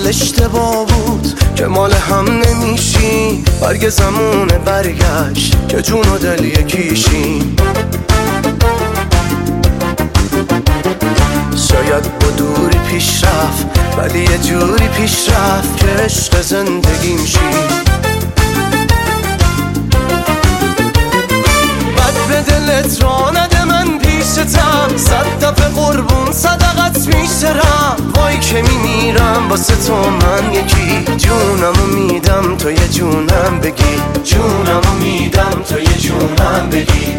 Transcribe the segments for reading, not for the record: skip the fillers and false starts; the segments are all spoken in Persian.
اشتباه بود که مال هم نمیشیم. برگ زمونه برگشت که جون و دل یکیشیم. شاید با دوری پیش رفت ولی یه جوری پیش رفت که عشق زندگیم شی. بد به دلت را نده من پیشتم، 100 دفعه قربون صدقت میشرم. وای که میمیرم واسه تو من یکی، جونمو میدم تو یه جونم بگی، جونمو میدم تو یه جونم بگی.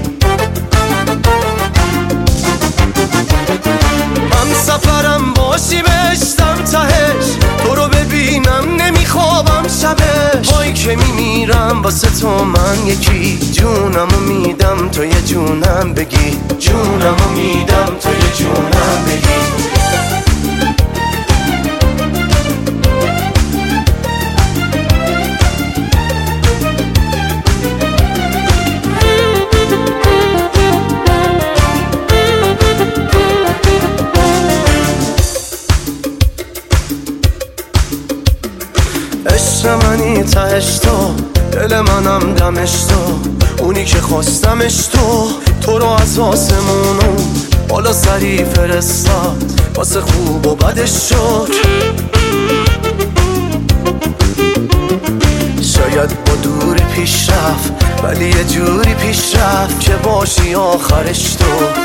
من سفرم باشی بهشتم تهش، تو رو ببینم نمیخوابم شبش. وای که میمیرم واسه تو من یکی، جونمو میدم تو یه جونم بگی، جونمو میدم تو یه جونم بگی. عشق منی تهش تو، دل منم دمش تو، اونی که خواستمش تو رو از آسمونو بالا سری فرستاد، واسه خوب و بدش شد. شاید با دوری پیش رفت ولی یه جوری پیش رفت که باشی آخرش تو.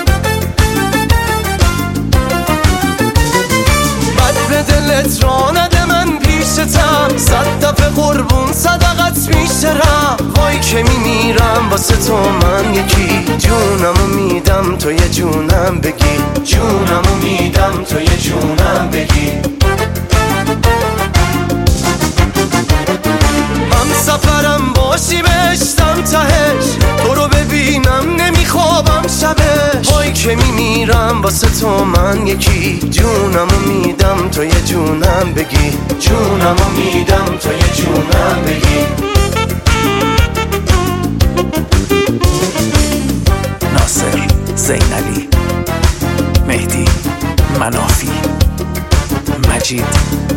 بد به دلت را نده من پیشتم، 100 دفعه قربون صدقت میشرم. وای که میمیرم واسه تو من یکی، جونمو میدم تو یه جونم بگی، جونمو میدم تو یه جونم بگی. هم سفرم باشی بهشتم تهش، تو رو ببینم نمیخوابم شبش. وای که میمیرم واسه تو من یکی، جونمو میدم تو یه جونم بگی، جونمو میدم تو یه جونم بگی. ناصر زینلی، مهدی منافی، مجید